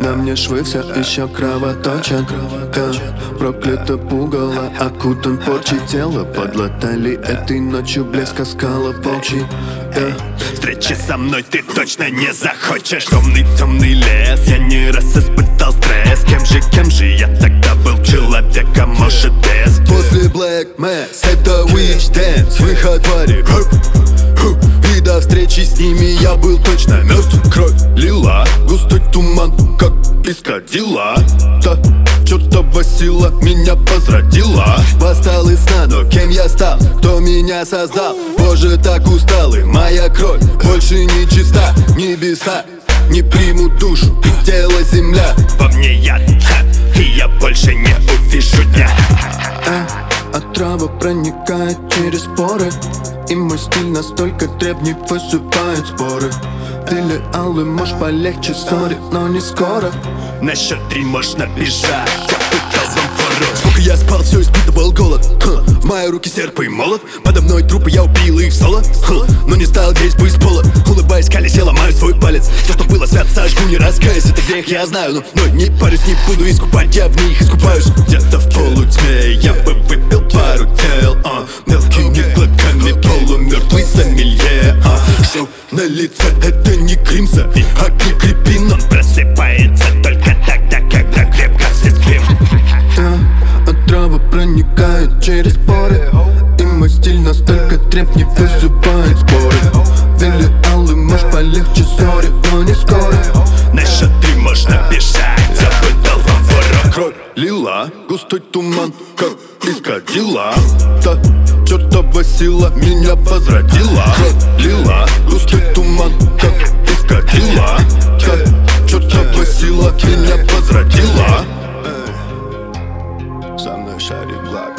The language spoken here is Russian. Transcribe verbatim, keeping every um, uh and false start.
На мне швы все еще кровоточат, да. Проклято пугало, окутан порчей. Тело подлатали этой ночью, блеска скала волчий, да. Встречи со мной ты точно не захочешь. Темный-темный лес, я не раз испытал стресс. Кем же, кем же я тогда был? Человеком, может, без. После Black Mass это Witch Dance, выход твари. И до встречи с ними я был точно мертв. Кровь лила, густой туман, как искадила. Та чертова сила меня возродила. Восстал из сна, но кем я стал? Кто меня создал? Боже, так устал, и моя кровь больше не чиста. Небеса не примут душу, тело земля. Во мне яд, и я больше не увижу дня. Отрава проникает через поры, и мой стиль настолько древний, высыпает споры. Или алый, может полегче, сори, но не скоро. На счет три можно бежать, я пытал вам ворот. Сколько я спал, все испытывал голод. Ха. В мои руки серп и молот. Подо мной трупы, я убил их в соло. Ха. Но не стал грязь бы из пола. Улыбаясь, колесе, ломаю свой палец. Все, что было свято, сожгу, не раскаюсь. Это грех, я знаю, но, но не парюсь, не буду искупать. Я в них искупаюсь. Где-то в полутьме я бы выпил пару тел, а. Мелкими глотками полумертвый сомелье, а. Шоу на лице, это не Кримса, а Крепин. Он просыпается только тогда, когда крепко все спим. Отрава проникает через поры, и мой стиль настолько древний, высыпает споры. Вели алый, может полегче, сори, но не скоро. На счет три можно бежать, я пытал вам ворот. Кровь лила, густой туман, как искадила. Та чертова сила меня возродила. Кровь лила, густой туман, как искадила. Та чертова сила меня возродила. Со мной шарит глаз.